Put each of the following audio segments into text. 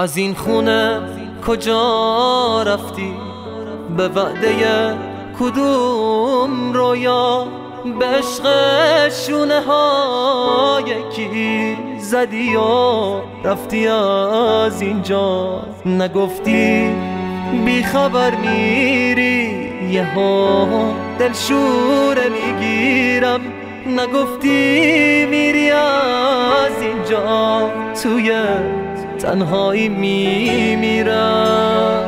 از این خونه کجا رفتی؟ به وعده کدوم رویا؟ به عشق شونه های کی زدی و رفتی از اینجا؟ نگفتی بی خبر میری یهو دلشوره میگیرم، نگفتی میری از اینجا توی تنهایی میمیرم.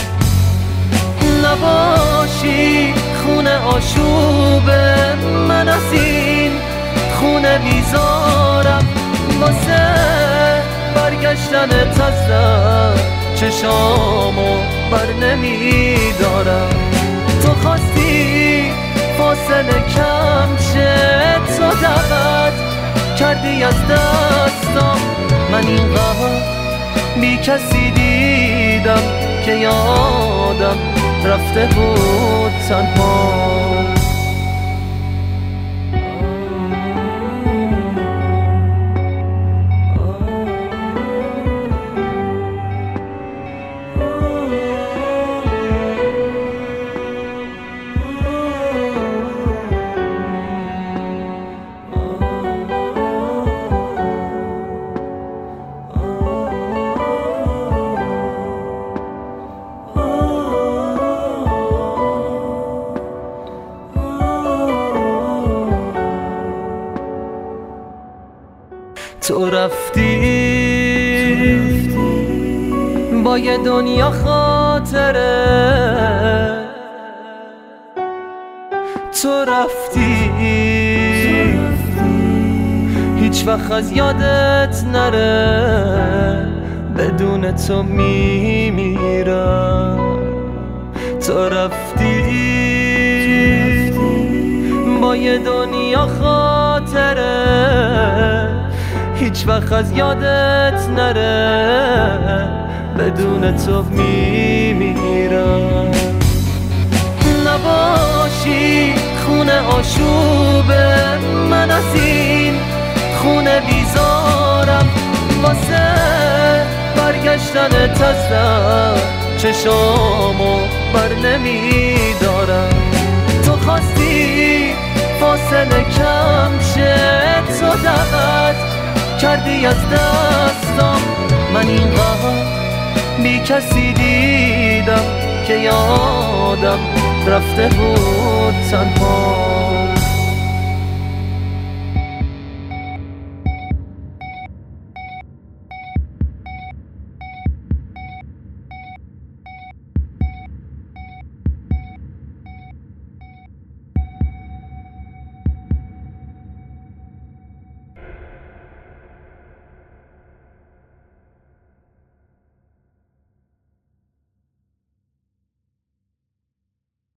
نباشی خونه آشوبه، من از این خونه بیزارم، واسه برگشتن تازه چشامو بر نمیدارم. تو خواستی فاصله کم شه، تو دعوت کردی از دستم، من اینقدر بی کسی دیدم که یادم رفته بود تنها. تو رفتی با یه دنیا خاطره، تو رفتی هیچ وقت از یادت نره، بدون تو میمیرم. تو رفتی با یه دنیا خاطره، هیچ وقت از یادت نره، بدون تو میمیرم. نباشی خونه آشوبه، من از این خونه بیزارم، واسه برگشتن تازه چشامو بر نمیدارم. تو خواستی فاصله کم شه، تو دعوت کردی از دستم، من اینقدر بی کسی دیدم که یادم رفته بود تنها.